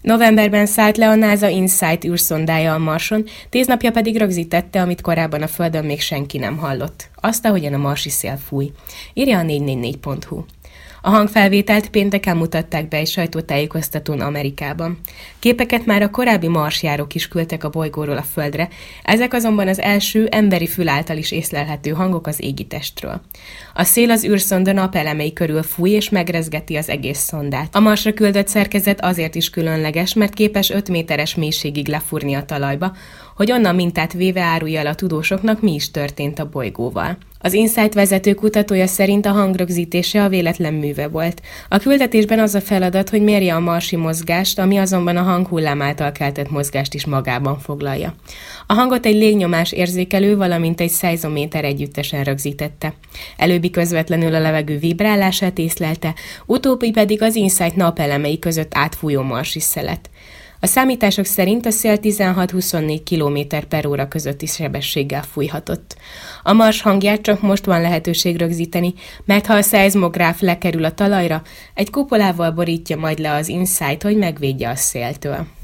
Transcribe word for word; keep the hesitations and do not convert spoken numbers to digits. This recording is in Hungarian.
Novemberben szállt le a NASA InSight űrszondája a Marson, tíz napja pedig rögzítette, amit korábban a Földön még senki nem hallott. Azt, ahogyan a marsi szél fúj. Írja a négy négy négy pont hu. A hangfelvételt pénteken mutatták be egy sajtótájékoztatón Amerikában. Képeket már a korábbi marsjárók is küldtek a bolygóról a Földre, ezek azonban az első emberi fül által is észlelhető hangok az égitestről. A szél az űrszonda napelemei körül fúj és megrezgeti az egész szondát. A Marsra küldött szerkezet azért is különleges, mert képes öt méteres mélységig lefúrni a talajba, hogy onnan mintát véve árulja el a tudósoknak, mi is történt a bolygóval. Az InSight vezető kutatója szerint a hangrögzítése a véletlen műve volt. A küldetésben az a feladat, hogy mérje a marsi mozgást, ami azonban a hanghullám által keltett mozgást is magában foglalja. A hangot egy légnyomás érzékelő, valamint egy szeizométer együttesen rögzítette. Előbbi közvetlenül a levegő vibrálását észlelte, utóbbi pedig az InSight napelemei között átfújó marsi szelet. A számítások szerint a szél tizenhat-huszonnégy kilométer per óra közötti sebességgel fújhatott. A Mars hangját csak most van lehetőség rögzíteni, mert ha a szeizmográf lekerül a talajra, egy kupolával borítja majd le az InSight, hogy megvédje a széltől.